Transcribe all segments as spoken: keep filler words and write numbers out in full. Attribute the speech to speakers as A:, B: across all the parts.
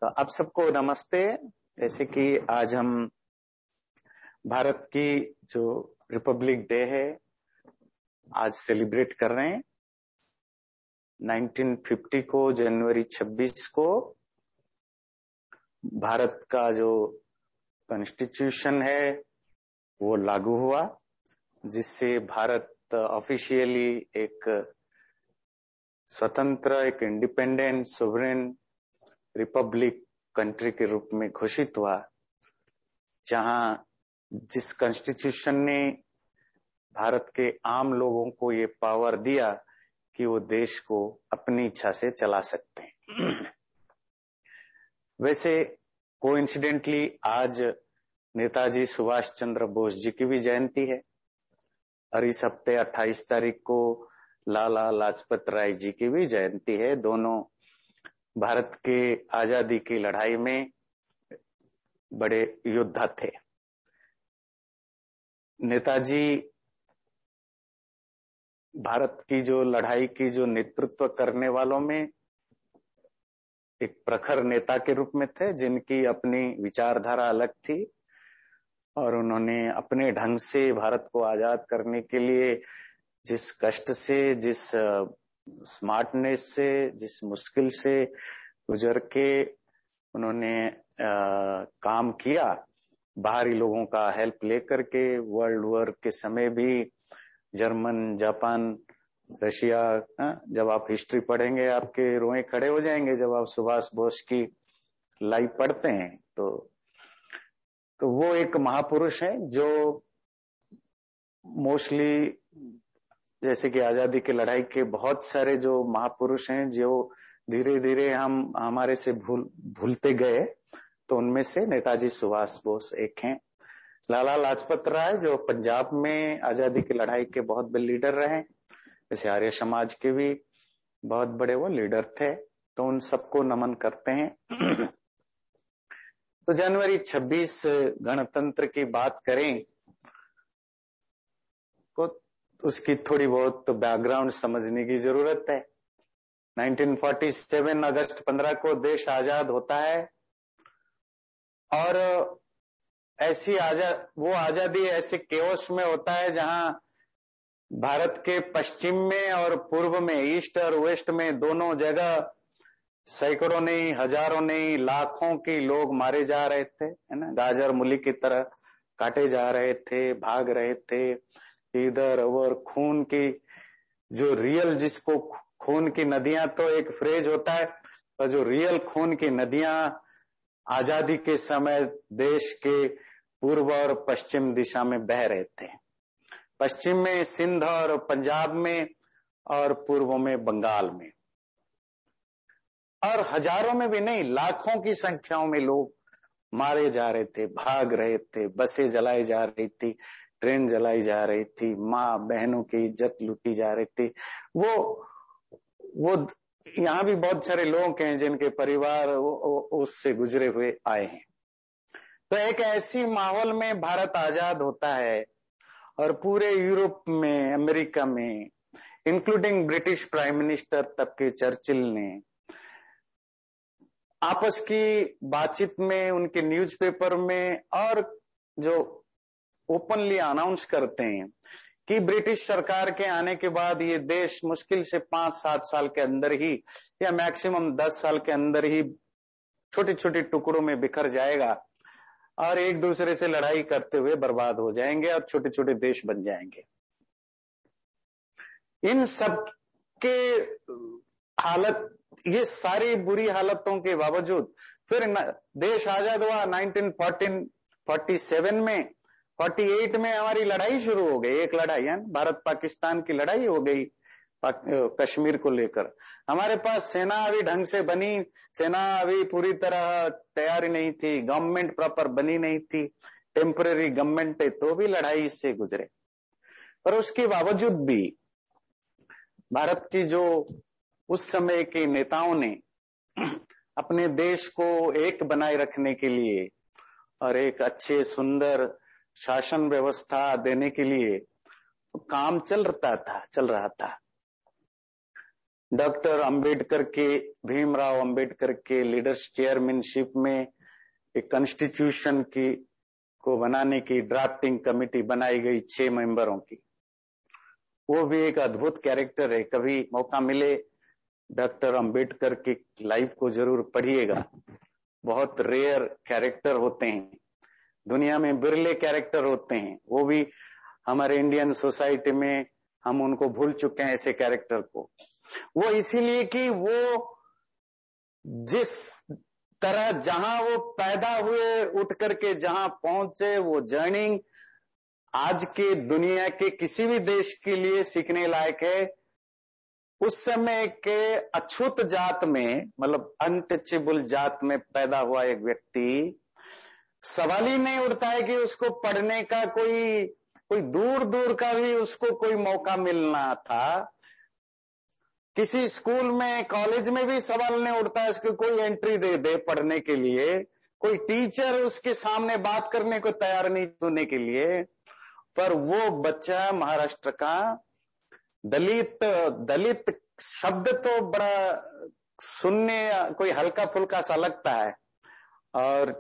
A: तो आप सबको नमस्ते। जैसे कि आज हम भारत की जो रिपब्लिक डे है आज सेलिब्रेट कर रहे हैं। उन्नीस सौ पचास को जनवरी छब्बीस को भारत का जो कॉन्स्टिट्यूशन है वो लागू हुआ, जिससे भारत ऑफिशियली एक स्वतंत्र, एक इंडिपेंडेंट सोवरेन रिपब्लिक कंट्री के रूप में घोषित हुआ, जहां जिस कॉन्स्टिट्यूशन ने भारत के आम लोगों को ये पावर दिया कि वो देश को अपनी इच्छा से चला सकते हैं। वैसे कोइंसिडेंटली आज नेताजी सुभाष चंद्र बोस जी की भी जयंती है और इस हफ्ते अट्ठाईस तारीख को लाला लाजपत राय जी की भी जयंती है। दोनों भारत के आजादी की लड़ाई में बड़े योद्धा थे। नेताजी भारत की जो लड़ाई की जो नेतृत्व करने वालों में एक प्रखर नेता के रूप में थे, जिनकी अपनी विचारधारा अलग थी और उन्होंने अपने ढंग से भारत को आजाद करने के लिए जिस कष्ट से, जिस स्मार्टनेस से, जिस मुश्किल से गुजर के उन्होंने आ, काम किया, बाहरी लोगों का हेल्प लेकर के। वर्ल्ड वॉर के समय भी जर्मन, जापान, रशिया, जब आप हिस्ट्री पढ़ेंगे आपके रोए खड़े हो जाएंगे जब आप सुभाष बोस की लाइफ पढ़ते हैं। तो तो वो एक महापुरुष हैं जो मोस्टली, जैसे कि आजादी की लड़ाई के बहुत सारे जो महापुरुष हैं जो धीरे धीरे हम हमारे से भूल भूलते गए, तो उनमें से नेताजी सुभाष बोस एक हैं। लाला लाजपत राय जो पंजाब में आजादी की लड़ाई के बहुत बड़े लीडर रहे, वैसे आर्य समाज के भी बहुत बड़े वो लीडर थे, तो उन सबको नमन करते हैं। तो जनवरी छब्बीस गणतंत्र की बात करें तो उसकी थोड़ी बहुत तो बैकग्राउंड समझने की जरूरत है। उन्नीस सौ सैंतालीस अगस्त पंद्रह को देश आजाद होता है और ऐसी आजाद वो आजादी ऐसे केओस में होता है जहां भारत के पश्चिम में और पूर्व में, ईस्ट और वेस्ट में, दोनों जगह सैकड़ों नहीं, हजारों नहीं, लाखों की लोग मारे जा रहे थे, है ना। गाजर मूली की तरह काटे जा रहे थे, भाग रहे थे इधर और। खून की जो रियल, जिसको खून की नदियां, तो एक फ्रेज होता है, पर जो रियल खून की नदियां आजादी के समय देश के पूर्व और पश्चिम दिशा में बह रहे थे। पश्चिम में सिंध और पंजाब में और पूर्व में बंगाल में, और हजारों में भी नहीं, लाखों की संख्याओं में लोग मारे जा रहे थे, भाग रहे थे, बसें जलाई जा रही थी, ट्रेन जलाई जा रही थी, माँ बहनों की इज्जत लूटी जा रही थी। वो वो यहाँ भी बहुत सारे लोग हैं जिनके परिवार उससे गुजरे हुए आए हैं। तो एक ऐसी माहौल में भारत आजाद होता है और पूरे यूरोप में, अमेरिका में, इंक्लूडिंग ब्रिटिश प्राइम मिनिस्टर तब के चर्चिल ने आपस की बातचीत में, उनके न्यूज़पेपर में, और जो ओपनली अनाउंस करते हैं कि ब्रिटिश सरकार के आने के बाद ये देश मुश्किल से पांच सात साल के अंदर ही या मैक्सिमम दस साल के अंदर ही छोटे छोटे टुकड़ों में बिखर जाएगा और एक दूसरे से लड़ाई करते हुए बर्बाद हो जाएंगे और छोटे छोटे देश बन जाएंगे। इन सब के हालत, ये सारी बुरी हालतों के बावजूद फिर देश आजाद हुआ। उन्नीस सौ सैंतालीस में, अड़तालीस में हमारी लड़ाई शुरू हो गई। एक लड़ाई है भारत पाकिस्तान की लड़ाई हो गई कश्मीर को लेकर। हमारे पास सेना अभी ढंग से बनी, सेना अभी पूरी तरह तैयारी नहीं थी, गवर्नमेंट प्रॉपर बनी नहीं थी, टेम्पररी गवर्नमेंट है, तो भी लड़ाई से गुजरे। पर उसके बावजूद भी भारत की जो उस समय के नेताओं ने अपने देश को एक बनाए रखने के लिए और एक अच्छे सुंदर शासन व्यवस्था देने के लिए काम चल रहा था चल रहा था डॉक्टर अंबेडकर के, भीमराव अंबेडकर के लीडर्स चेयरमैनशिप में एक कॉन्स्टिट्यूशन की को बनाने की ड्राफ्टिंग कमेटी बनाई गई छह मेंबरों की। वो भी एक अद्भुत कैरेक्टर है। कभी मौका मिले डॉक्टर अंबेडकर की लाइफ को जरूर पढ़िएगा। बहुत रेयर कैरेक्टर होते हैं, दुनिया में बिरले कैरेक्टर होते हैं। वो भी हमारे इंडियन सोसाइटी में हम उनको भूल चुके हैं ऐसे कैरेक्टर को। वो इसीलिए कि वो जिस तरह जहां वो पैदा हुए, उठ करके जहां पहुंचे, वो जर्नी आज के दुनिया के किसी भी देश के लिए सीखने लायक है। उस समय के अछूत जात में, मतलब अनटचेबल जात में पैदा हुआ एक व्यक्ति, सवाल ही नहीं उठता है कि उसको पढ़ने का कोई कोई दूर दूर का भी उसको कोई मौका मिलना था। किसी स्कूल में, कॉलेज में भी सवाल नहीं उठता है इसको कोई एंट्री दे दे पढ़ने के लिए। कोई टीचर उसके सामने बात करने को तैयार नहीं होने के लिए। पर वो बच्चा महाराष्ट्र का दलित दलित शब्द तो बड़ा सुनने कोई हल्का फुल्का सा लगता है, और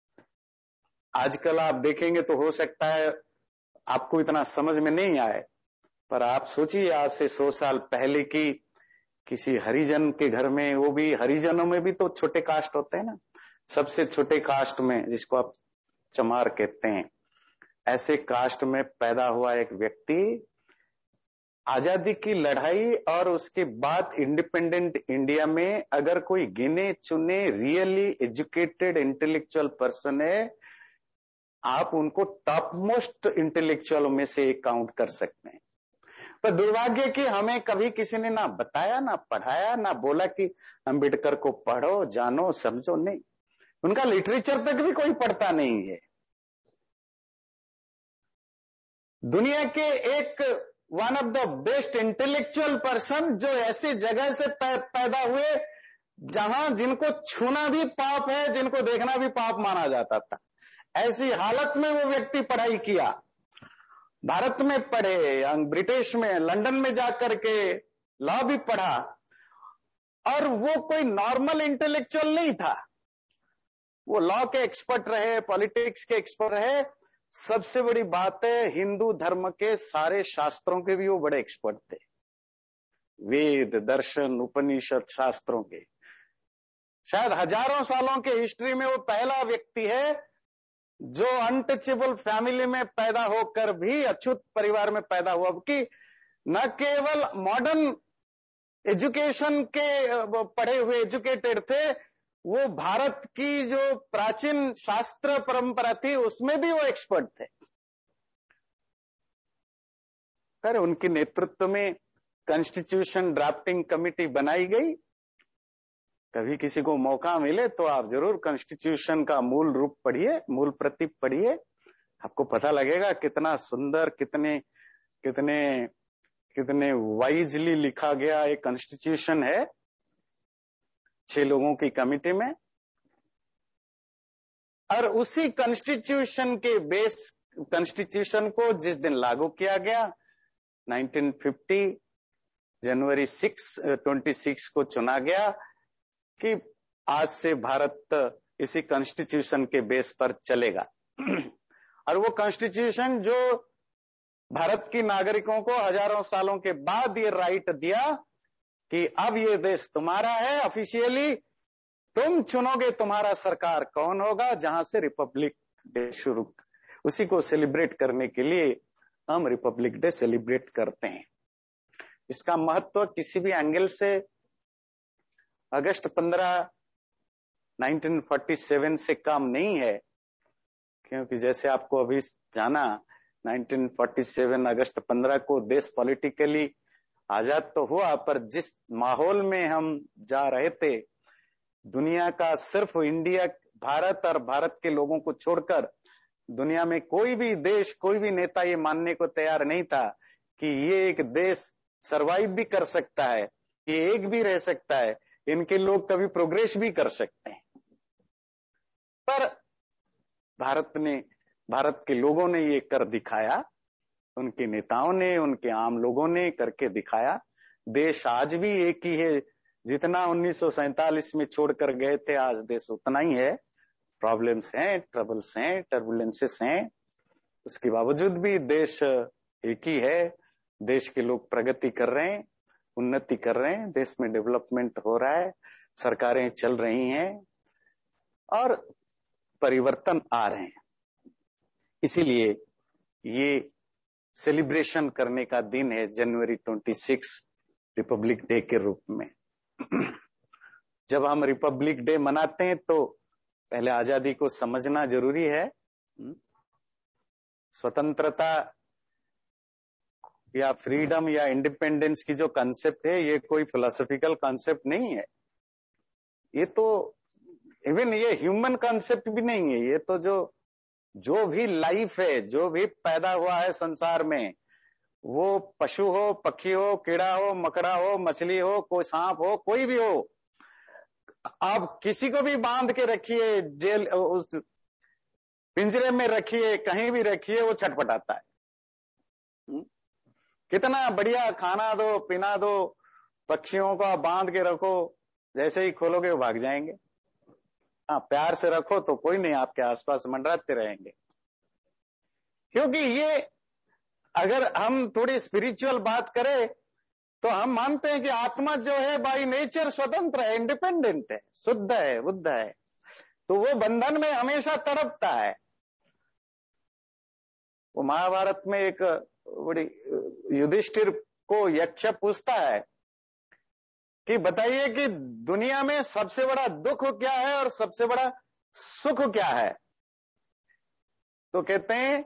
A: आजकल आप देखेंगे तो हो सकता है आपको इतना समझ में नहीं आए। पर आप सोचिए आज से सौ साल पहले की किसी हरिजन के घर में, वो भी हरिजनों में भी तो छोटे कास्ट होते हैं ना, सबसे छोटे कास्ट में जिसको आप चमार कहते हैं, ऐसे कास्ट में पैदा हुआ एक व्यक्ति आजादी की लड़ाई और उसके बाद इंडिपेंडेंट इंडिया में अगर कोई गिने चुने रियली एजुकेटेड इंटेलेक्चुअल पर्सन है, आप उनको टॉप मोस्ट इंटेलेक्चुअल में से एक काउंट कर सकते हैं। पर दुर्भाग्य कि हमें कभी किसी ने ना बताया, ना पढ़ाया, ना बोला कि अंबेडकर को पढ़ो, जानो, समझो। नहीं, उनका लिटरेचर तक भी कोई पढ़ता नहीं है। दुनिया के एक one of the best intellectual person जो ऐसी जगह से पैदा हुए जहां जिनको छूना भी पाप है, जिनको देखना भी पाप माना जाता था, ऐसी हालत में वो व्यक्ति पढ़ाई किया। भारत में पढ़े, ब्रिटिश में, लंदन में जाकर के लॉ भी पढ़ा, और वो कोई नॉर्मल इंटेलेक्चुअल नहीं था। वो लॉ के एक्सपर्ट रहे, पॉलिटिक्स के एक्सपर्ट रहे। सबसे बड़ी बात है, हिंदू धर्म के सारे शास्त्रों के भी वो बड़े एक्सपर्ट थे। वेद, दर्शन, उपनिषद, शास्त्रों के शायद हजारों सालों के हिस्ट्री में वो पहला व्यक्ति है जो अनटचेबल फैमिली में पैदा होकर भी अछूत परिवार में पैदा हुआ, कि न केवल मॉडर्न एजुकेशन के पढ़े हुए एजुकेटेड थे, वो भारत की जो प्राचीन शास्त्र परंपरा थी उसमें भी वो एक्सपर्ट थे। पर उनके नेतृत्व में कॉन्स्टिट्यूशन ड्राफ्टिंग कमेटी बनाई गई। कभी किसी को मौका मिले तो आप जरूर कॉन्स्टिट्यूशन का मूल रूप पढ़िए, मूल प्रति पढ़िए, आपको पता लगेगा कितना सुंदर, कितने कितने कितने वाइजली लिखा गया एक कॉन्स्टिट्यूशन है, छह लोगों की कमिटी में। और उसी कॉन्स्टिट्यूशन के बेस, कॉन्स्टिट्यूशन को जिस दिन लागू किया गया, नाइनटीन फिफ्टी जनवरी सिक्स ट्वेंटी सिक्स को चुना गया कि आज से भारत इसी कॉन्स्टिट्यूशन के बेस पर चलेगा। और वो कॉन्स्टिट्यूशन जो भारत की नागरिकों को हजारों सालों के बाद ये राइट दिया कि अब ये देश तुम्हारा है, ऑफिशियली तुम चुनोगे तुम्हारा सरकार कौन होगा, जहां से रिपब्लिक डे शुरू, उसी को सेलिब्रेट करने के लिए हम रिपब्लिक डे सेलिब्रेट करते हैं। इसका महत्व किसी भी एंगल से अगस्त पंद्रह नाइनटीन फोर्टी सेवन से कम नहीं है, क्योंकि जैसे आपको अभी जाना, नाइनटीन फोर्टी सेवन अगस्त पंद्रह को देश पॉलिटिकली आजाद तो हुआ, पर जिस माहौल में हम जा रहे थे, दुनिया का सिर्फ इंडिया, भारत और भारत के लोगों को छोड़कर दुनिया में कोई भी देश, कोई भी नेता ये मानने को तैयार नहीं था कि ये एक देश सरवाइव भी कर सकता है, ये एक भी रह सकता है, इनके लोग कभी प्रोग्रेस भी कर सकते हैं। पर भारत ने, भारत के लोगों ने ये कर दिखाया, उनके नेताओं ने, उनके आम लोगों ने करके दिखाया। देश आज भी एक ही है, जितना उन्नीस सौ सैंतालीस में छोड़कर गए थे आज देश उतना ही है। प्रॉब्लम्स हैं, ट्रबल्स हैं, टर्बुलेंसेस हैं, उसके बावजूद भी देश एक ही है। देश के लोग प्रगति कर रहे हैं, उन्नति कर रहे हैं, देश में डेवलपमेंट हो रहा है, सरकारें चल रही हैं और परिवर्तन आ रहे हैं। इसीलिए ये सेलिब्रेशन करने का दिन है जनवरी छब्बीस, रिपब्लिक डे के रूप में। जब हम रिपब्लिक डे मनाते हैं तो पहले आजादी को समझना जरूरी है। स्वतंत्रता या फ्रीडम या इंडिपेंडेंस की जो कॉन्सेप्ट है, ये कोई फिलोसॉफिकल कॉन्सेप्ट नहीं है, ये तो इवन ये ह्यूमन कॉन्सेप्ट भी नहीं है। ये तो जो जो भी लाइफ है, जो भी पैदा हुआ है संसार में, वो पशु हो, पक्षी हो, कीड़ा हो, मकड़ा हो, मछली हो, कोई सांप हो, कोई भी हो, आप किसी को भी बांध के रखिए, जेल उस पिंजरे में रखिए, कहीं भी रखिए, वो छटपटाता है। कितना बढ़िया खाना दो, पीना दो, पक्षियों को बांध के रखो, जैसे ही खोलोगे वो भाग जाएंगे। हाँ, प्यार से रखो तो कोई नहीं, आपके आसपास मंडराते रहेंगे। क्योंकि ये, अगर हम थोड़ी स्पिरिचुअल बात करें तो हम मानते हैं कि आत्मा जो है बाई नेचर स्वतंत्र है, इंडिपेंडेंट है, शुद्ध है, बुद्ध है, तो वो बंधन में हमेशा तड़पता है। वो महाभारत में एक बड़ी युधिष्ठिर को यक्ष पूछता है कि बताइए कि दुनिया में सबसे बड़ा दुख क्या है और सबसे बड़ा सुख क्या है? तो कहते हैं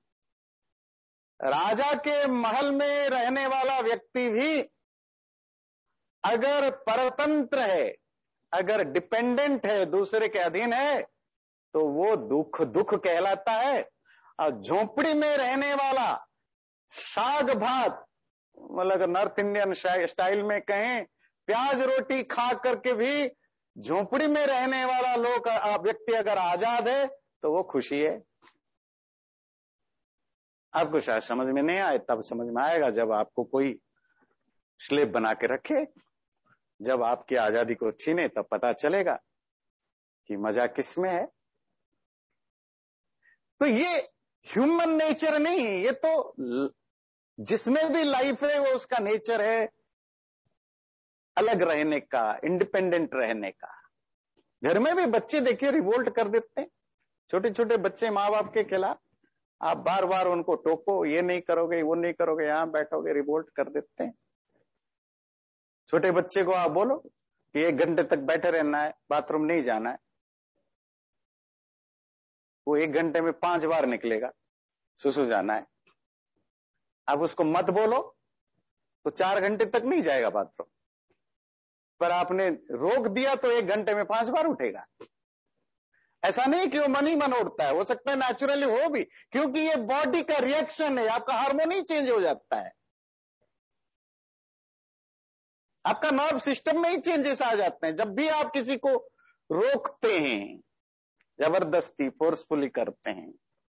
A: राजा के महल में रहने वाला व्यक्ति भी अगर परतंत्र है, अगर डिपेंडेंट है, दूसरे के अधीन है, तो वो दुख दुख कहलाता है। और झोपड़ी में रहने वाला, शाग भात, मतलब नॉर्थ इंडियन स्टाइल में कहें, प्याज रोटी खा करके भी झोपड़ी में रहने वाला लोग व्यक्ति अगर आजाद है तो वो खुशी है। आपको शायद समझ में नहीं आए, तब समझ में आएगा जब आपको कोई स्लेब बना के रखे, जब आपकी आजादी को छीने, तब पता चलेगा कि मजा किसमें है। तो ये ह्यूमन नेचर नहीं, ये तो जिसमें भी लाइफ है वो उसका नेचर है अलग रहने का, इंडिपेंडेंट रहने का। घर में भी बच्चे देखिए रिवोल्ट कर देते हैं, छोटे छोटे बच्चे माँ बाप के खिलाफ। आप बार बार उनको टोको, ये नहीं करोगे, वो नहीं करोगे, यहां बैठोगे, रिवोल्ट कर देते हैं। छोटे बच्चे को आप बोलो कि एक घंटे तक बैठे रहना है, बाथरूम नहीं जाना है, वो एक घंटे में पांच बार निकलेगा, सुसु जाना है। अब उसको मत बोलो तो चार घंटे तक नहीं जाएगा बाथरूम, पर आपने रोक दिया तो एक घंटे में पांच बार उठेगा। ऐसा नहीं कि वो मन ही मन उठता है, हो सकता है नेचुरली हो भी, क्योंकि ये बॉडी का रिएक्शन है, आपका हार्मोन ही चेंज हो जाता है, आपका नर्व सिस्टम में ही चेंजेस आ जाते हैं जब भी आप किसी को रोकते हैं, जबरदस्ती फोर्सफुली करते हैं।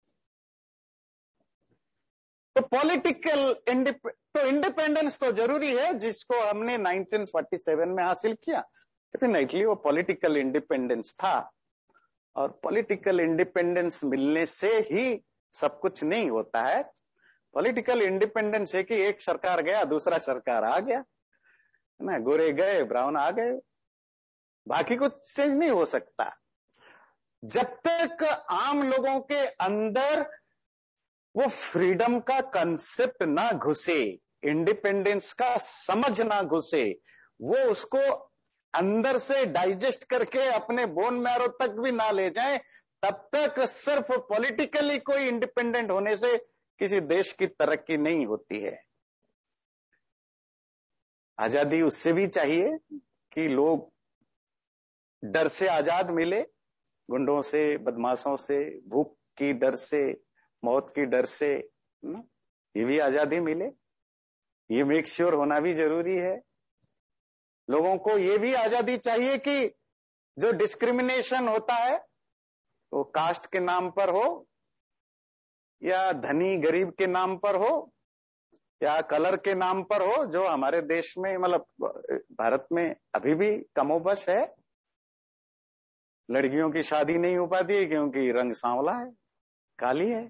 A: तो पॉलिटिकल इंडिप तो इंडिपेंडेंस तो जरूरी है, जिसको हमने नाइनटीन फोर्टी सेवन में हासिल किया। डेफिनेटली वो पॉलिटिकल इंडिपेंडेंस था, और पॉलिटिकल इंडिपेंडेंस मिलने से ही सब कुछ नहीं होता है। पॉलिटिकल इंडिपेंडेंस है कि एक सरकार गया, दूसरा सरकार आ गया, है ना, गोरे गए, ब्राउन आ गए, बाकी कुछ चेंज नहीं हो सकता। जब तक आम लोगों के अंदर वो फ्रीडम का कंसेप्ट ना घुसे, इंडिपेंडेंस का समझ ना घुसे, वो उसको अंदर से डाइजेस्ट करके अपने बोन मैरो तक भी ना ले जाए, तब तक सिर्फ पॉलिटिकली कोई इंडिपेंडेंट होने से किसी देश की तरक्की नहीं होती है। आजादी उससे भी चाहिए कि लोग डर से आजाद मिले, गुंडों से, बदमाशों से, भूख की डर से, मौत की डर से, ये भी आजादी मिले, ये मेक श्योर होना भी जरूरी है। लोगों को ये भी आजादी चाहिए कि जो डिस्क्रिमिनेशन होता है वो कास्ट के नाम पर हो, या धनी गरीब के नाम पर हो, या कलर के नाम पर हो, जो हमारे देश में मतलब भारत में अभी भी कमोबश है। लड़कियों की शादी नहीं हो पाती है क्योंकि रंग सांवला है, काली है।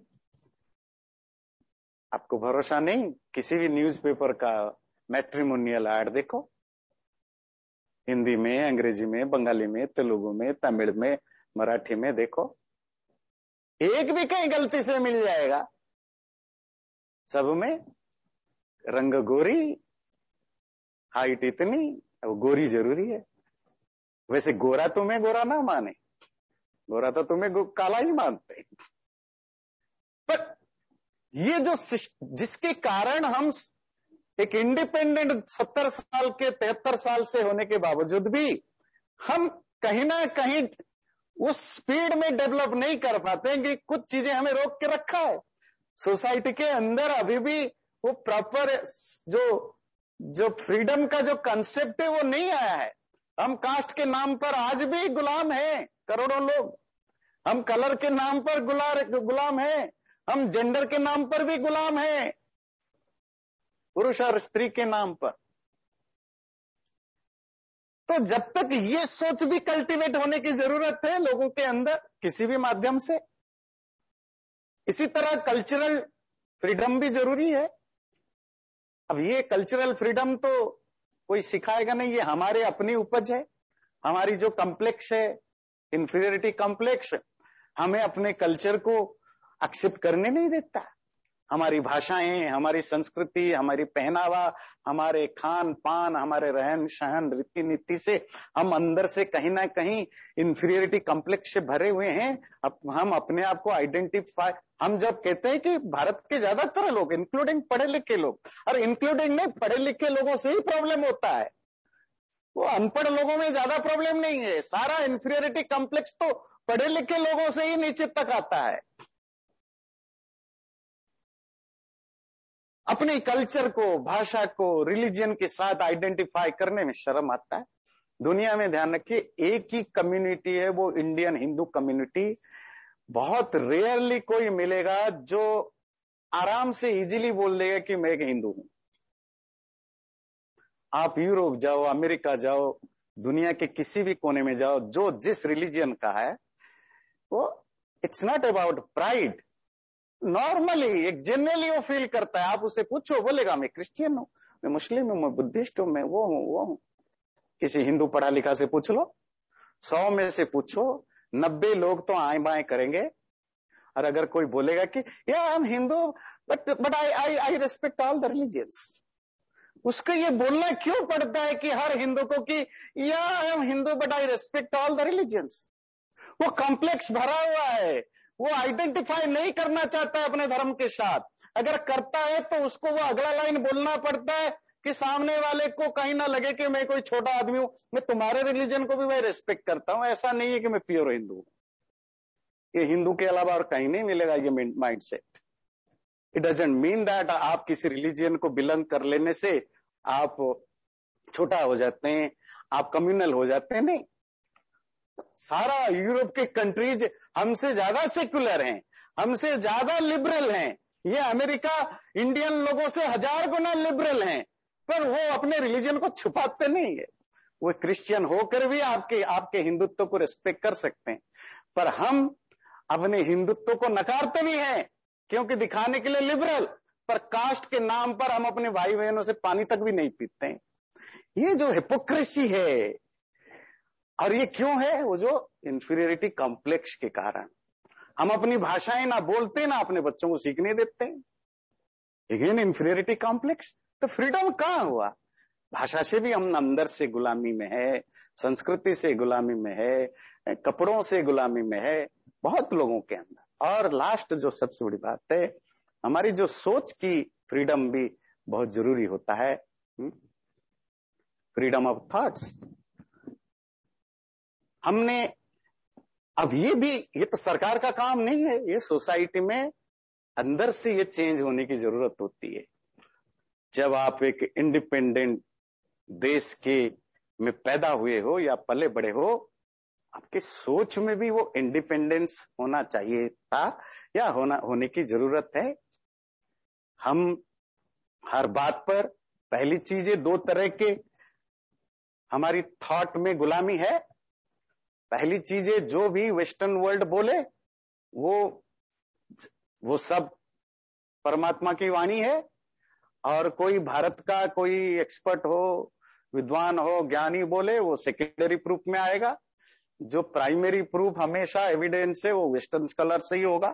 A: आपको भरोसा नहीं, किसी भी न्यूज़पेपर का मैट्रिमोनियल ऐड देखो, हिंदी में, अंग्रेजी में, बंगाली में, तेलुगु में, तमिल में, मराठी में, देखो एक भी कहीं गलती से मिल जाएगा। सब में रंग गोरी, हाइट इतनी, अब गोरी जरूरी है। वैसे गोरा तुम्हें गोरा ना माने, गोरा तो तुम्हें काला ही मानते। पर ये जो जिसके कारण हम एक इंडिपेंडेंट सत्तर साल के तिहत्तर साल से होने के बावजूद भी हम कहीं ना कहीं उस स्पीड में डेवलप नहीं कर पाते कि कुछ चीजें हमें रोक के रखा है। सोसाइटी के अंदर अभी भी वो प्रॉपर जो जो फ्रीडम का जो कंसेप्ट है वो नहीं आया है। हम कास्ट के नाम पर आज भी गुलाम हैं करोड़ों लोग, हम कलर के नाम पर गुलाम हैं, हम जेंडर के नाम पर भी गुलाम हैं, पुरुष और स्त्री के नाम पर। तो जब तक ये सोच भी कल्टीवेट होने की जरूरत है लोगों के अंदर किसी भी माध्यम से। इसी तरह कल्चरल फ्रीडम भी जरूरी है। अब ये कल्चरल फ्रीडम तो कोई सिखाएगा नहीं, ये हमारे अपनी उपज है। हमारी जो कॉम्प्लेक्स है, इंफीरियरिटी कॉम्प्लेक्स, हमें अपने कल्चर को एक्सेप्ट करने नहीं देता। हमारी भाषाएं, हमारी संस्कृति, हमारी पहनावा, हमारे खान पान, हमारे रहन सहन, रीति नीति से हम अंदर से कहीं ना कहीं इंफीरियरिटी कॉम्प्लेक्स से भरे हुए हैं। अब हम अपने आप को आइडेंटिफाई, हम जब कहते हैं कि भारत के ज्यादातर लोग, इंक्लूडिंग पढ़े लिखे लोग, और इंक्लूडिंग नहीं, पढ़े लिखे लोगों से ही प्रॉब्लम होता है, वो अनपढ़ लोगों में ज्यादा प्रॉब्लम नहीं है। सारा इंफीरियरिटी कॉम्प्लेक्स तो पढ़े लिखे लोगों से ही नीचे तक आता है। अपने कल्चर को, भाषा को, रिलीजन के साथ आइडेंटिफाई करने में शर्म आता है। दुनिया में ध्यान रखिए, एक ही कम्युनिटी है, वो इंडियन हिंदू कम्युनिटी। बहुत रेयरली कोई मिलेगा जो आराम से इजीली बोल देगा कि मैं एक हिंदू हूं। आप यूरोप जाओ, अमेरिका जाओ, दुनिया के किसी भी कोने में जाओ, जो जिस रिलीजन का है वो, it's not about pride, normally एक जनरली वो फील करता है। आप उसे पूछो, बोलेगा मैं क्रिश्चियन हूं, मैं मुस्लिम हूं, मैं बुद्धिस्ट हूं, मैं वो हूं वो हूं। किसी हिंदू पढ़ा लिखा से पूछ लो, सौ में से पूछो, नब्बे लोग तो आए बाएं करेंगे। और अगर कोई बोलेगा कि या I am Hindu but but I I I respect all the religions, उसको ये बोलना क्यों पड़ता है कि हर हिंदू को कि या I am Hindu but I respect all the religions? वो कॉम्प्लेक्स भरा हुआ है, वो आइडेंटिफाई नहीं करना चाहता है अपने धर्म के साथ। अगर करता है तो उसको वो अगला लाइन बोलना पड़ता है कि सामने वाले को कहीं ना लगे कि मैं कोई छोटा आदमी हूं, मैं तुम्हारे रिलीजन को भी मैं रिस्पेक्ट करता हूं, ऐसा नहीं है कि मैं प्योर हिंदू हूं। ये हिंदू के अलावा और कहीं नहीं मिलेगा ये mindset. It doesn't mean that आप किसी रिलीजन को बिलोंग कर लेने से आप छोटा हो जाते हैं, आप कम्युनल हो जाते हैं, नहीं। सारा यूरोप के कंट्रीज हमसे ज्यादा सेक्युलर हैं, हमसे ज्यादा लिबरल हैं। ये अमेरिका इंडियन लोगों से हजार गुना लिबरल हैं, पर वो अपने रिलीजन को छुपाते नहीं है। वो क्रिश्चियन होकर भी आपके आपके हिंदुत्व को रिस्पेक्ट कर सकते हैं, पर हम अपने हिंदुत्व को नकारते भी हैं क्योंकि दिखाने के लिए लिबरल, पर कास्ट के नाम पर हम अपने भाई बहनों से पानी तक भी नहीं पीते हैं। ये जो हिपोक्रेसी है, और ये क्यों है? वो जो इंफीरियरिटी कॉम्प्लेक्स के कारण हम अपनी भाषाएं ना बोलते, ना अपने बच्चों को सीखने देते। Again inferiority complex. तो फ्रीडम कहां हुआ? भाषा से भी हम अंदर से गुलामी में है, संस्कृति से गुलामी में है, कपड़ों से गुलामी में है, बहुत लोगों के अंदर। और लास्ट जो सबसे बड़ी बात है, हमारी जो सोच की फ्रीडम भी बहुत जरूरी होता है। Freedom of thoughts. हमने अब ये भी, ये तो सरकार का काम नहीं है, ये सोसाइटी में अंदर से ये चेंज होने की जरूरत होती है। जब आप एक इंडिपेंडेंट देश के में पैदा हुए हो या पले बड़े हो, आपकी सोच में भी वो इंडिपेंडेंस होना चाहिए था या होना होने की जरूरत है। हम हर बात पर पहली चीज है, दो तरह के हमारी थॉट में गुलामी है। पहली चीज है, जो भी वेस्टर्न वर्ल्ड बोले वो वो सब परमात्मा की वाणी है, और कोई भारत का कोई एक्सपर्ट हो, विद्वान हो, ज्ञानी बोले वो सेकेंडरी प्रूफ में आएगा। जो प्राइमरी प्रूफ हमेशा एविडेंस है वो वेस्टर्न स्कॉलर से ही होगा।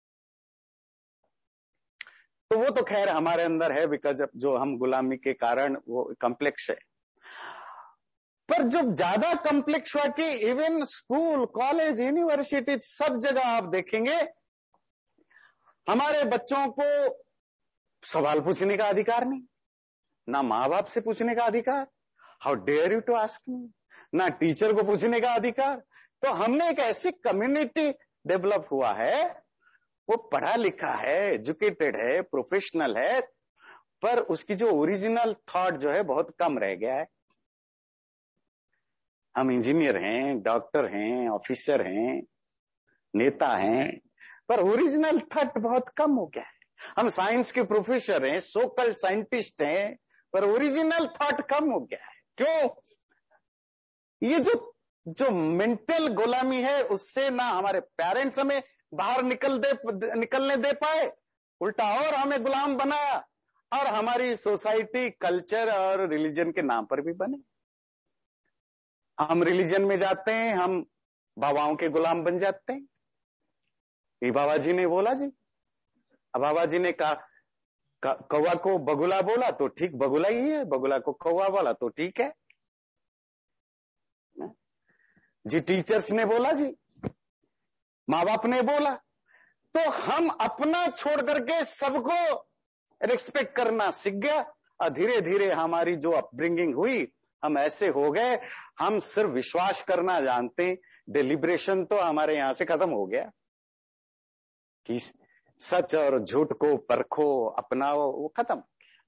A: तो वो तो खैर हमारे अंदर है, बिकॉज जो हम गुलामी के कारण वो कॉम्प्लेक्स है। पर जो ज्यादा कॉम्प्लेक्स हुआ कि इवन स्कूल, कॉलेज, यूनिवर्सिटी, सब जगह आप देखेंगे हमारे बच्चों को सवाल पूछने का अधिकार नहीं, ना मां बाप से पूछने का अधिकार, how dare you to ask me, ना टीचर को पूछने का अधिकार। तो हमने एक ऐसी कम्युनिटी डेवलप हुआ है, वो पढ़ा लिखा है, एजुकेटेड है, प्रोफेशनल है, पर उसकी जो ओरिजिनल थॉट जो है बहुत कम रह गया है। हम इंजीनियर हैं, डॉक्टर हैं, ऑफिसर हैं, नेता हैं, पर ओरिजिनल थॉट बहुत कम हो गया है। हम साइंस के प्रोफेसर हैं, सोकल साइंटिस्ट हैं, पर ओरिजिनल थॉट कम हो गया है। क्यों? ये जो जो मेंटल गुलामी है, उससे ना हमारे पेरेंट्स हमें बाहर निकल दे निकलने दे पाए, उल्टा और हमें गुलाम बनाया, और हमारी सोसाइटी कल्चर और रिलीजन के नाम पर भी बने। हम रिलीजन में जाते हैं, हम बाबाओं के गुलाम बन जाते हैं। ये बाबा जी ने बोला जी, अब बाबा जी ने कहा कौवा को बगुला बोला तो ठीक बगुला ही है, बगुला को कौवा बोला तो ठीक है जी। टीचर्स ने बोला जी, माँ बाप ने बोला, तो हम अपना छोड़ करके सबको रिस्पेक्ट करना सीख गया। और धीरे धीरे हमारी जो अपब्रिंगिंग हुई, हम ऐसे हो गए, हम सिर्फ विश्वास करना जानते हैं, डिलिब्रेशन तो हमारे यहां से खत्म हो गया कि सच और झूठ को परखो, अपनाओ, वो खत्म।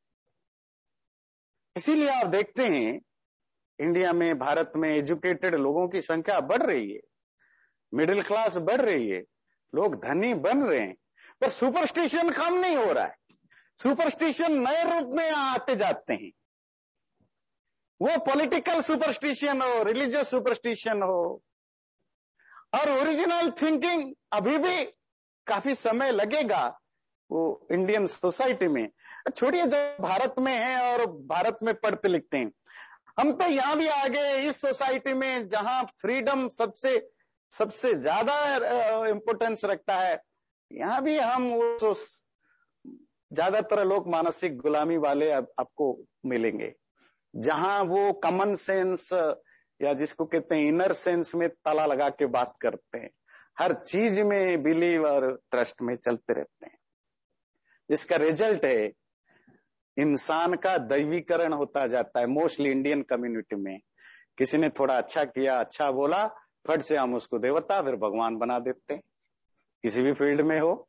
A: इसीलिए आप देखते हैं इंडिया में, भारत में एजुकेटेड लोगों की संख्या बढ़ रही है, मिडिल क्लास बढ़ रही है, लोग धनी बन रहे हैं, पर सुपरस्टिशन कम नहीं हो रहा है। सुपरस्टिशन नए रूप में आते जाते हैं, वो पॉलिटिकल सुपरस्टिशन हो, रिलीजियस सुपरस्टिशन हो, और ओरिजिनल थिंकिंग अभी भी काफी समय लगेगा वो इंडियन सोसाइटी में। छोड़िए जो भारत में है और भारत में पढ़ते लिखते हैं, हम तो यहां भी आ गए इस सोसाइटी में जहां फ्रीडम सबसे सबसे ज्यादा इंपोर्टेंस रखता है। यहां भी हम वो ज्यादातर लोग मानसिक गुलामी वाले अब आपको मिलेंगे, जहां वो कॉमन सेंस या जिसको कहते हैं इनर सेंस में ताला लगा के बात करते हैं, हर चीज में बिलीव और ट्रस्ट में चलते रहते हैं, जिसका रिजल्ट है इंसान का दैवीकरण होता जाता है। मोस्टली इंडियन कम्युनिटी में किसी ने थोड़ा अच्छा किया, अच्छा बोला, फट से हम उसको देवता फिर भगवान बना देते हैं, किसी भी फील्ड में हो।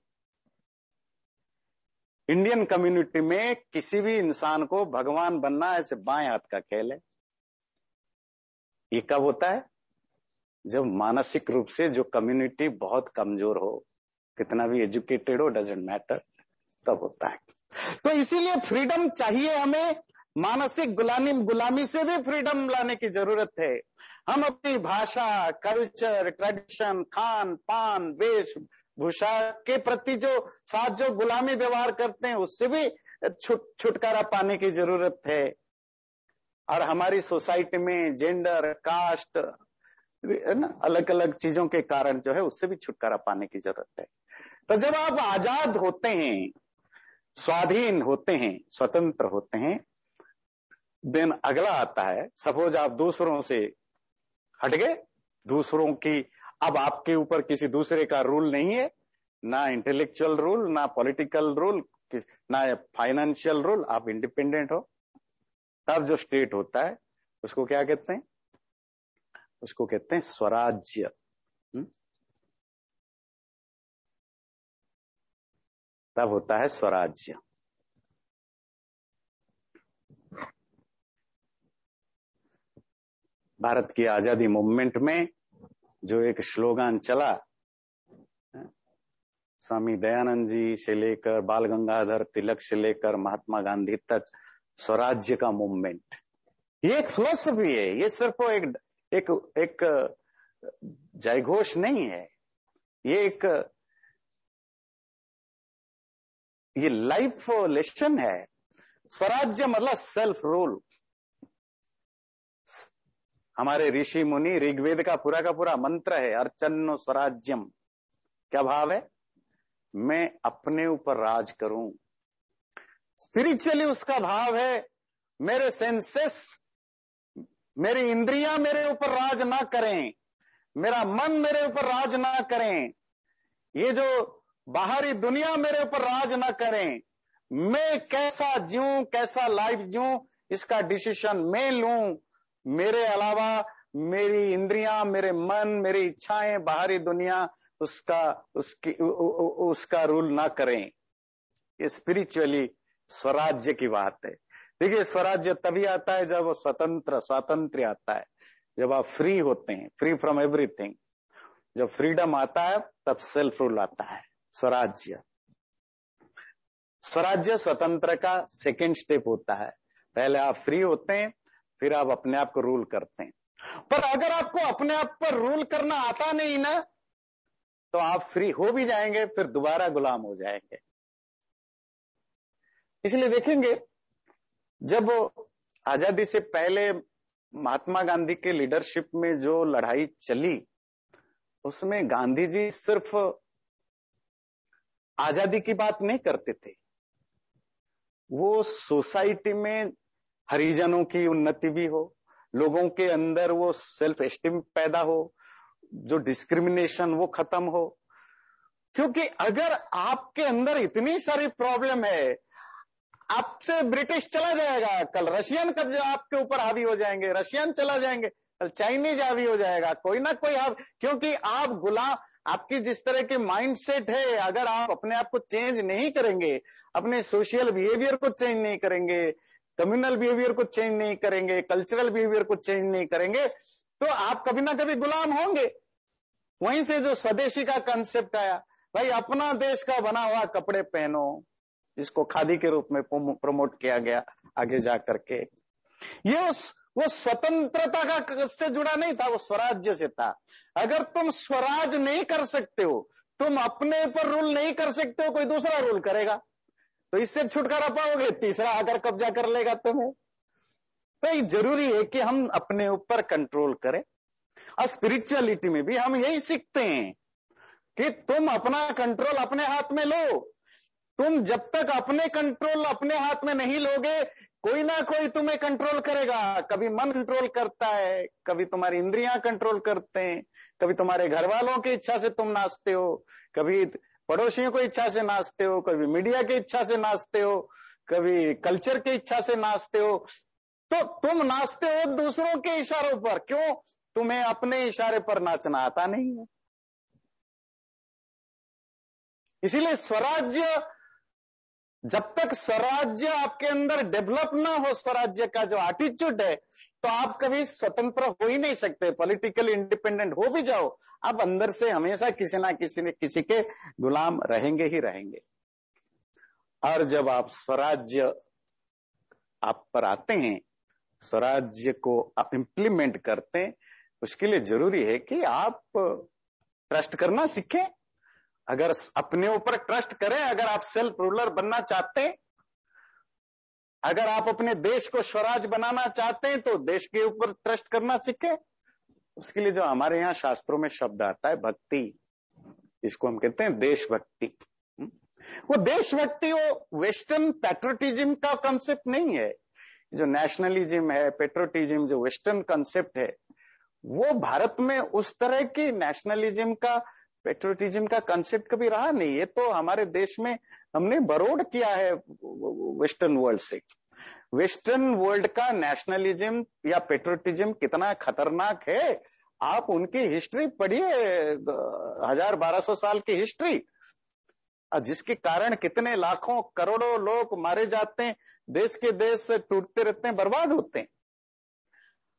A: इंडियन कम्युनिटी में किसी भी इंसान को भगवान बनना ऐसे बाएं हाथ का खेल है। ये कब होता है? जब मानसिक रूप से जो कम्युनिटी बहुत कमजोर हो, कितना भी एजुकेटेड हो, डजेंट मैटर, तब होता है। तो इसीलिए फ्रीडम चाहिए हमें, मानसिक गुलामी गुलामी से भी फ्रीडम लाने की जरूरत है। हम अपनी भाषा, कल्चर, ट्रेडिशन, खान पान, वेशभूषा के प्रति जो साथ जो गुलामी व्यवहार करते हैं, उससे भी छुट छुटकारा पाने की जरूरत है। और हमारी सोसाइटी में जेंडर, कास्ट, अलग अलग चीजों के कारण जो है उससे भी छुटकारा पाने की जरूरत है। तो जब आप आजाद होते हैं, स्वाधीन होते हैं, स्वतंत्र होते हैं, देन अगला आता है, सपोज आप दूसरों से हट गए, दूसरों की, अब आपके ऊपर किसी दूसरे का रूल नहीं है, ना इंटेलेक्चुअल रूल, ना पॉलिटिकल रूल, ना फाइनेंशियल रूल, आप इंडिपेंडेंट हो, तब जो स्टेट होता है उसको क्या कहते हैं? उसको कहते हैं स्वराज्य। तब होता है स्वराज्य। भारत की आजादी मूवमेंट में जो एक स्लोगन चला, स्वामी दयानंद जी से लेकर बाल गंगाधर तिलक से लेकर महात्मा गांधी तक स्वराज्य का मूवमेंट, ये एक फिलॉसफी है। ये सिर्फ एक एक एक जयघोष नहीं है, ये एक ये लाइफ लेसन है। स्वराज्य मतलब सेल्फ रूल। हमारे ऋषि मुनि ऋग्वेद का पूरा का पूरा मंत्र है अर्चन्नो स्वराज्यम। क्या भाव है? मैं अपने ऊपर राज करूं। स्पिरिचुअली उसका भाव है मेरे सेंसेस, मेरी इंद्रियां मेरे ऊपर राज ना करें, मेरा मन मेरे ऊपर राज ना करें, ये जो बाहरी दुनिया मेरे ऊपर राज ना करें, मैं कैसा जीऊं, कैसा लाइफ जीऊं, इसका डिसीजन मैं लूं। मेरे अलावा मेरी इंद्रियां, मेरे मन, मेरी इच्छाएं, बाहरी दुनिया उसका उसकी उ, उ, उसका रूल ना करें। ये स्पिरिचुअली स्वराज्य की बात है। देखिए, स्वराज्य तभी आता है जब स्वतंत्र स्वातंत्र्य आता है, जब आप फ्री होते हैं, फ्री फ्रॉम एवरीथिंग। जब फ्रीडम आता है तब सेल्फ रूल आता है। स्वराज्य स्वराज्य स्वतंत्र का सेकेंड स्टेप होता है। पहले आप फ्री होते हैं, फिर आप अपने आप को रूल करते हैं। पर अगर आपको अपने आप पर रूल करना आता नहीं ना, तो आप फ्री हो भी जाएंगे, फिर दोबारा गुलाम हो जाएंगे। इसलिए देखेंगे, जब आजादी से पहले महात्मा गांधी के लीडरशिप में जो लड़ाई चली, उसमें गांधी जी सिर्फ आजादी की बात नहीं करते थे, वो सोसाइटी में हरिजनों की उन्नति भी हो, लोगों के अंदर वो सेल्फ एस्टीम पैदा हो, जो डिस्क्रिमिनेशन वो खत्म हो। क्योंकि अगर आपके अंदर इतनी सारी प्रॉब्लम है, आपसे ब्रिटिश चला जाएगा, कल रशियन कब्जा आपके ऊपर हावी हो जाएंगे, रशियन चला जाएंगे, कल चाइनीज हावी हो जाएगा, कोई ना कोई हावी, क्योंकि आप गुलाम, आपकी जिस तरह के माइंडसेट है, अगर आप अपने आप को चेंज नहीं करेंगे, अपने सोशल बिहेवियर को चेंज नहीं करेंगे, कम्युनल बिहेवियर को चेंज नहीं करेंगे, कल्चरल बिहेवियर को चेंज नहीं करेंगे, तो आप कभी ना कभी गुलाम होंगे। वहीं से जो स्वदेशी का कंसेप्ट आया, भाई अपना देश का बना हुआ कपड़े पहनो, जिसको खादी के रूप में प्रमोट किया गया आगे जा करके। ये उस वो स्वतंत्रता का से जुड़ा नहीं था, वो स्वराज्य से था। अगर तुम स्वराज नहीं कर सकते हो, तुम अपने ऊपर रूल नहीं कर सकते हो, कोई दूसरा रूल करेगा, तो इससे छुटकारा पाओगे, तीसरा अगर कब्जा कर लेगा तुम्हें। तो ये जरूरी है कि हम अपने ऊपर कंट्रोल करें। और स्पिरिचुअलिटी में भी हम यही सीखते हैं कि तुम अपना कंट्रोल अपने हाथ में लो। तुम जब तक अपने कंट्रोल अपने हाथ में नहीं लोगे, कोई ना कोई तुम्हें कंट्रोल करेगा। कभी मन कंट्रोल करता है, कभी तुम्हारी इंद्रियां कंट्रोल करते हैं, कभी तुम्हारे घर वालों की इच्छा से तुम नाचते हो, कभी पड़ोसियों को इच्छा से नाचते हो, कभी मीडिया की इच्छा से नाचते हो, कभी कल्चर की इच्छा से नाचते हो। तो तुम नाचते हो दूसरों के इशारों पर, क्यों? तुम्हें अपने इशारे पर नाचना आता नहीं है। इसीलिए स्वराज्य, जब तक स्वराज्य आपके अंदर डेवलप ना हो, स्वराज्य का जो एटीट्यूड है, तो आप कभी स्वतंत्र हो ही नहीं सकते। पॉलिटिकली इंडिपेंडेंट हो भी जाओ, आप अंदर से हमेशा किसी ना किसी ने किसी के गुलाम रहेंगे ही रहेंगे। और जब आप स्वराज्य आप पर आते हैं, स्वराज्य को आप इंप्लीमेंट करते हैं, उसके लिए जरूरी है कि आप ट्रस्ट करना सीखें। अगर अपने ऊपर ट्रस्ट करें, अगर आप सेल्फ रूलर बनना चाहते हैं, अगर आप अपने देश को स्वराज बनाना चाहते हैं, तो देश के ऊपर ट्रस्ट करना सीखें। उसके लिए जो हमारे यहाँ शास्त्रों में शब्द आता है भक्ति, इसको हम कहते हैं देशभक्ति। वो देशभक्ति वो वेस्टर्न पैट्रियोटिज्म का कंसेप्ट नहीं है। जो नेशनलिज्म है, पैट्रियोटिज्म जो वेस्टर्न कंसेप्ट है, वो भारत में उस तरह की नेशनलिज्म का पैट्रियोटिज्म का कंसेप्ट कभी रहा नहीं। ये तो हमारे देश में हमने बरोड किया है वेस्टर्न वर्ल्ड से। वेस्टर्न वर्ल्ड का नेशनलिज्म या पैट्रियोटिज्म कितना खतरनाक है, आप उनकी हिस्ट्री पढ़िए, हजार बारह सौ साल की हिस्ट्री, जिसके कारण कितने लाखों करोड़ों लोग मारे जाते हैं, देश के देश से टूटते रहते हैं, बर्बाद होते हैं।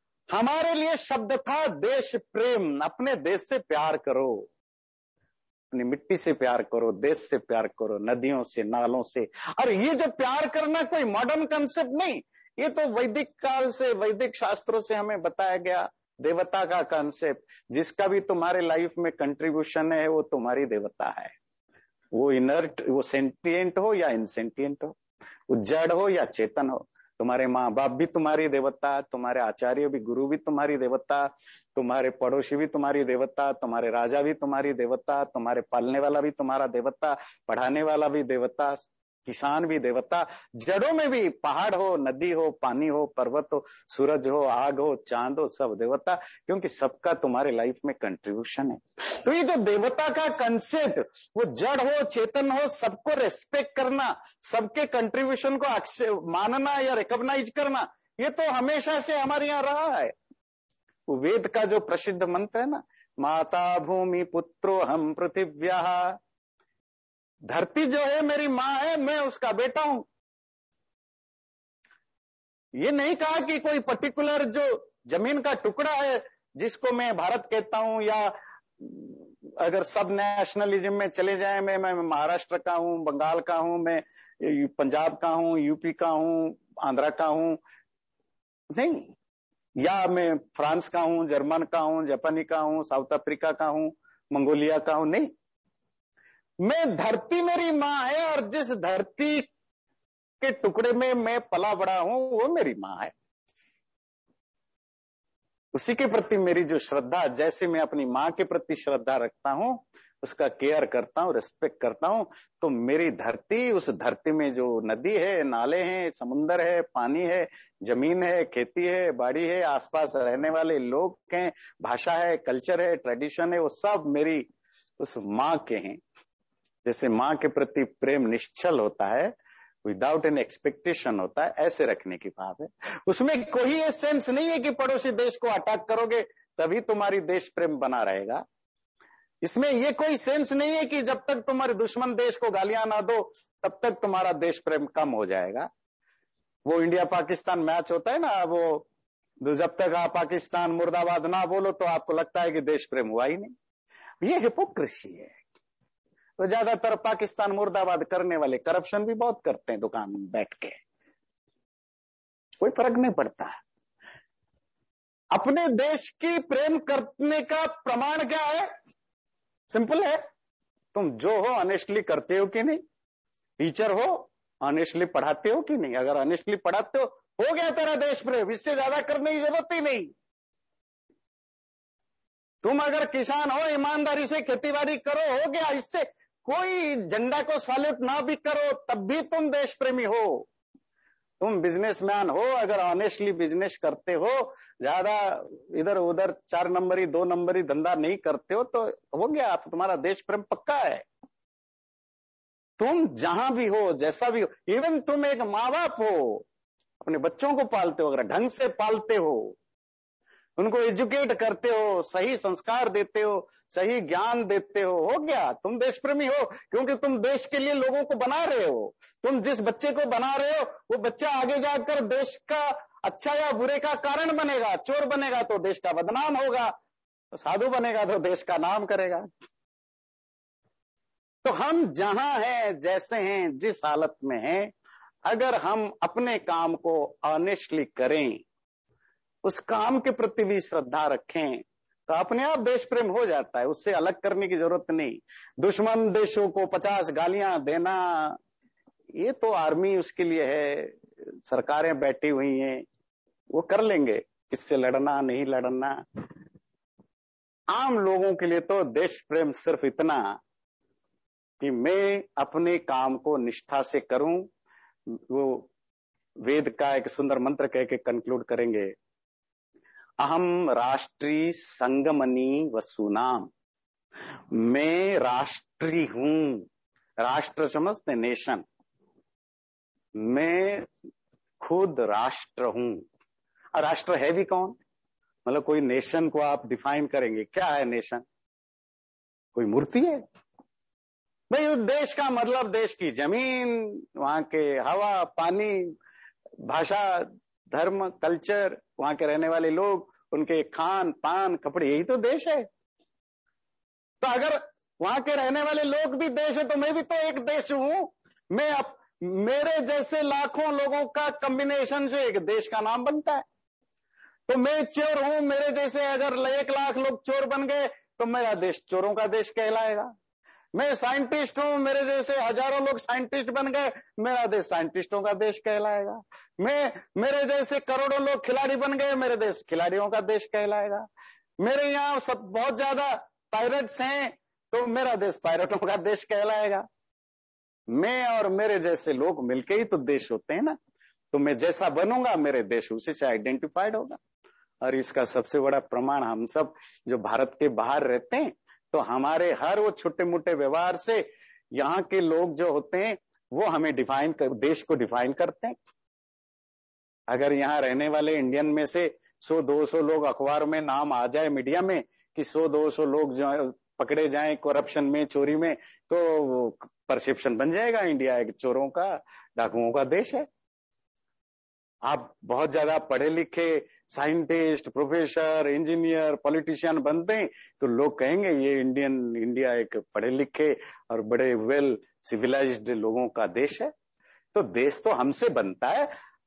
A: हमारे लिए शब्द था देश प्रेम, अपने देश से प्यार करो। अपनी मिट्टी से प्यार करो, देश से प्यार करो, नदियों से, नालों से। और ये जो प्यार करना कोई मॉडर्न कंसेप्ट नहीं, ये तो वैदिक काल से, वैदिक शास्त्रों से हमें बताया गया देवता का कंसेप्ट। जिसका भी तुम्हारे लाइफ में कंट्रीब्यूशन है वो तुम्हारी देवता है। वो इनर्ट, वो सेंटिएंट हो या इनसेंटिएंट हो, वो जड़ हो या चेतन हो। तुम्हारे माँ बाप भी तुम्हारी देवता, तुम्हारे आचार्य भी, गुरु भी तुम्हारी देवता, तुम्हारे पड़ोसी भी तुम्हारी देवता, तुम्हारे राजा भी तुम्हारी देवता, तुम्हारे पालने वाला भी तुम्हारा देवता, पढ़ाने वाला भी देवता, किसान भी देवता। जड़ों में भी पहाड़ हो, नदी हो, पानी हो, पर्वत हो, सूरज हो, आग हो, चांद हो, सब देवता, क्योंकि सबका तुम्हारे लाइफ में कंट्रीब्यूशन है। तो ये जो देवता का कंसेप्ट, वो जड़ हो, चेतन हो, सबको रेस्पेक्ट करना, सबके कंट्रीब्यूशन को मानना या रिकॉग्नाइज करना, ये तो हमेशा से हमारे यहाँ रहा है। वो वेद का जो प्रसिद्ध मंत्र है ना, माता भूमि पुत्रो हम पृथिव्या, धरती जो है मेरी मां है, मैं उसका बेटा हूं। ये नहीं कहा कि कोई पर्टिकुलर जो जमीन का टुकड़ा है जिसको मैं भारत कहता हूं, या अगर सब नेशनलिज्म में चले जाए, मैं मैं महाराष्ट्र का हूं, बंगाल का हूं, मैं पंजाब का हूं, यूपी का हूं, आंध्रा का हूं, नहीं, या मैं फ्रांस का हूं, जर्मन का हूं, जापानी का हूं, साउथ अफ्रीका का हूं, मंगोलिया का हूं, नहीं, मैं, धरती मेरी मां है, और जिस धरती के टुकड़े में मैं पला बड़ा हूं वो मेरी मां है। उसी के प्रति मेरी जो श्रद्धा, जैसे मैं अपनी मां के प्रति श्रद्धा रखता हूं, उसका केयर करता हूं, रिस्पेक्ट करता हूं, तो मेरी धरती, उस धरती में जो नदी है, नाले हैं, समुंदर है, पानी है, जमीन है, खेती है, बाड़ी है, आसपास रहने वाले लोग हैं, भाषा है, कल्चर है, ट्रेडिशन है, वो सब मेरी उस मां के हैं। जैसे मां के प्रति प्रेम निश्चल होता है, विदाउट एन एक्सपेक्टेशन होता है, ऐसे रखने की भाव है। उसमें कोई ये सेंस नहीं है कि पड़ोसी देश को अटैक करोगे तभी तुम्हारी देश प्रेम बना रहेगा। इसमें ये कोई सेंस नहीं है कि जब तक तुम्हारे दुश्मन देश को गालियां ना दो तब तक तुम्हारा देश प्रेम कम हो जाएगा। वो इंडिया पाकिस्तान मैच होता है ना, वो जब तक आप पाकिस्तान मुर्दाबाद ना बोलो तो आपको लगता है कि देश प्रेम हुआ ही नहीं। ये हिपोक्रेसी है। तो ज्यादातर पाकिस्तान मुर्दाबाद करने वाले करप्शन भी बहुत करते हैं दुकान में बैठ के, कोई फर्क नहीं पड़ता। अपने देश की प्रेम करने का प्रमाण क्या है? सिंपल है, तुम जो हो ऑनेस्टली करते हो कि नहीं। टीचर हो, ऑनेस्टली पढ़ाते हो कि नहीं। अगर ऑनेस्टली पढ़ाते हो, हो गया तेरा देश प्रेम, इससे ज्यादा करने की जरूरत ही नहीं। तुम अगर किसान हो, ईमानदारी से खेतीबाड़ी करो, हो गया। इससे कोई झंडा को सैल्यूट ना भी करो तब भी तुम देश प्रेमी हो। तुम बिजनेसमैन हो, अगर ऑनेस्टली बिजनेस करते हो, ज्यादा इधर उधर चार नंबरी दो नंबरी धंधा नहीं करते हो, तो हो गया, तुम्हारा देश प्रेम पक्का है। तुम जहां भी हो, जैसा भी हो, इवन तुम एक माँ बाप हो, अपने बच्चों को पालते हो, अगर ढंग से पालते हो, उनको एजुकेट करते हो, सही संस्कार देते हो, सही ज्ञान देते हो, हो गया, तुम देश प्रेमी हो। क्योंकि तुम देश के लिए लोगों को बना रहे हो। तुम जिस बच्चे को बना रहे हो वो बच्चा आगे जाकर देश का अच्छा या बुरे का कारण बनेगा। चोर बनेगा तो देश का बदनाम होगा, तो साधु बनेगा तो देश का नाम करेगा। तो हम जहां हैं, जैसे हैं, जिस हालत में हैं, अगर हम अपने काम को ऑनेस्टली करें, उस काम के प्रति भी श्रद्धा रखें, तो अपने आप देश प्रेम हो जाता है। उससे अलग करने की जरूरत नहीं। दुश्मन देशों को पचास गालियां देना, ये तो आर्मी उसके लिए है, सरकारें बैठी हुई हैं, वो कर लेंगे। किससे लड़ना नहीं लड़ना, आम लोगों के लिए तो देश प्रेम सिर्फ इतना कि मैं अपने काम को निष्ठा से करूं। वो वेद का एक सुंदर मंत्र कह के कंक्लूड करेंगे, अहम राष्ट्री संगमनी वसुनाम। मैं राष्ट्री हूं। राष्ट्र समझते, नेशन। मैं खुद राष्ट्र हूं। और राष्ट्र है भी कौन? मतलब कोई नेशन को आप डिफाइन करेंगे, क्या है नेशन? कोई मूर्ति है? भाई देश का मतलब देश की जमीन, वहां के हवा, पानी, भाषा, धर्म, कल्चर, वहां के रहने वाले लोग, उनके खान पान, कपड़े, यही तो देश है। तो अगर वहां के रहने वाले लोग भी देश है, तो मैं भी तो एक देश हूं। मैं अप, मेरे जैसे लाखों लोगों का कॉम्बिनेशन से एक देश का नाम बनता है। तो मैं चोर हूं, मेरे जैसे अगर एक लाख लोग चोर बन गए तो मेरा देश चोरों का देश कहलाएगा। मैं साइंटिस्ट हूं, मेरे जैसे हजारों लोग साइंटिस्ट बन गए, मेरा देश साइंटिस्टों का देश कहलाएगा। मैं मेरे जैसे करोड़ों लोग खिलाड़ी बन गए, मेरे देश खिलाड़ियों का देश कहलाएगा। मेरे यहाँ सब बहुत ज्यादा पायलट्स हैं, तो मेरा देश पायलटों का देश कहलाएगा। मैं और मेरे जैसे लोग मिलके ही तो देश होते हैं ना। तो मैं जैसा बनूंगा मेरे देश उसी से आइडेंटिफाइड होगा। और इसका सबसे बड़ा प्रमाण हम सब जो भारत के बाहर रहते हैं, तो हमारे हर वो छोटे मोटे व्यवहार से यहाँ के लोग जो होते हैं वो हमें डिफाइन कर, देश को डिफाइन करते हैं। अगर यहाँ रहने वाले इंडियन में से सौ दो सौ लोग अखबार में नाम आ जाए मीडिया में कि सौ दो सौ लोग जो पकड़े जाएं करप्शन में, चोरी में, तो परसेप्शन बन जाएगा इंडिया एक चोरों का, डाकुओं का देश है। आप बहुत ज्यादा पढ़े लिखे साइंटिस्ट, प्रोफेसर, इंजीनियर, पॉलिटिशियन बनते हैं तो लोग कहेंगे ये इंडियन इंडिया एक पढ़े लिखे और बड़े वेल सिविलाइज्ड लोगों का देश है। तो देश तो हमसे बनता है,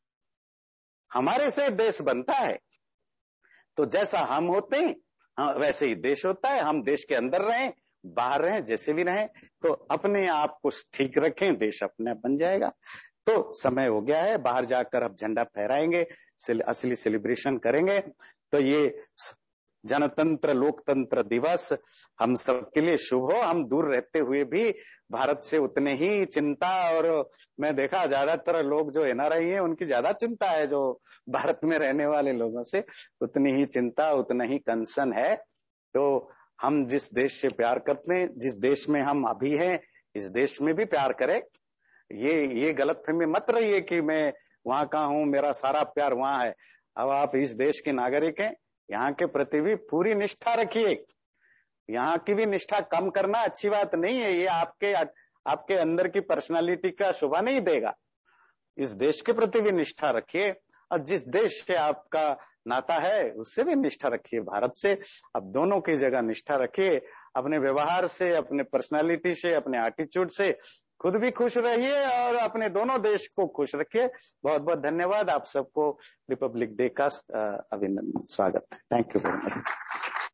A: हमारे से देश बनता है। तो जैसा हम होते हैं हाँ, वैसे ही देश होता है। हम देश के अंदर रहें, बाहर रहें, जैसे भी रहें, तो अपने आप को ठीक रखें, देश अपने आप बन जाएगा। तो समय हो गया है, बाहर जाकर अब झंडा फहराएंगे, असली सेलिब्रेशन करेंगे। तो ये जनतंत्र लोकतंत्र दिवस हम सबके लिए शुभ हो। हम दूर रहते हुए भी भारत से उतने ही चिंता, और मैं देखा ज्यादातर लोग जो एनआरआई हैं उनकी ज्यादा चिंता है, जो भारत में रहने वाले लोगों से उतनी ही चिंता, उतना ही कंसर्न है। तो हम जिस देश से प्यार करते हैं, जिस देश में हम अभी हैं, इस देश में भी प्यार करें। ये ये गलतफहमी मत रहिए कि मैं वहां का हूं, मेरा सारा प्यार वहां है। अब आप इस देश के नागरिक हैं, यहाँ के प्रति भी पूरी निष्ठा रखिए। यहाँ की भी निष्ठा कम करना अच्छी बात नहीं है, ये आपके आपके अंदर की पर्सनालिटी का शोभा नहीं देगा। इस देश के प्रति भी निष्ठा रखिए, और जिस देश से आपका नाता है उससे भी निष्ठा रखिए, भारत से। अब दोनों की जगह निष्ठा रखिए, अपने व्यवहार से, अपने पर्सनालिटी से, अपने एटीट्यूड से खुद भी खुश रहिए और अपने दोनों देश को खुश रखिए। बहुत बहुत धन्यवाद। आप सबको रिपब्लिक डे का अभिनंदन, स्वागत है। Thank you very much.